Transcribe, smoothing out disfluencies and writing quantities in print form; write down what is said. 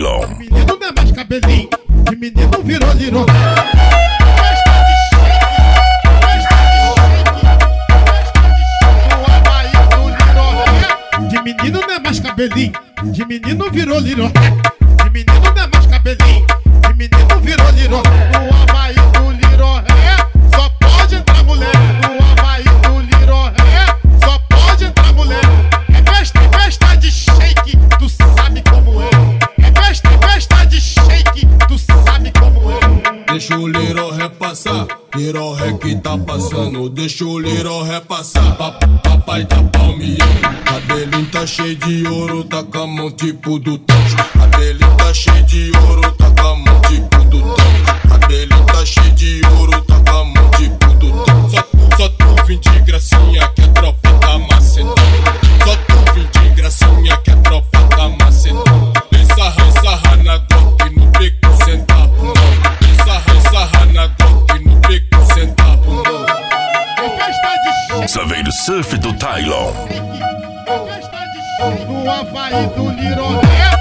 Tylon. De menino não é mais cabelinho, de menino virou lirô. De menino não é mais cabelinho, de menino virou lirô. De menino não é mais cabelinho, de menino virou lirô. No Havaí do liró-ré, só pode entrar mulher. No Havaí do liró-ré, só pode entrar mulher. É festa de shake, tu sabe como é. É festa de shake, tu sabe como é. Deixa o liró-ré passar, liró-ré que tá passando. Deixa o liró-ré passar, papai da palminha. Cabelinho tá cheio de ouro, tá com a mão tipo do Thanos. Cabelinho tá cheio de ouro, tá com a mão tipo do Thanos. Cabelinho tá cheio de ouro, tá com a mão tipo do Thanos. Só tu vim de gracinha que a tropa tá macetando. Só tu vim de gracinha que a tropa tá macetando. Vem sarra na Glock no beco sentar bundão. Vem sarra na Glock no beco sentar bundão. Essa vem do surf do Tylon. No Havaí do liró-ré.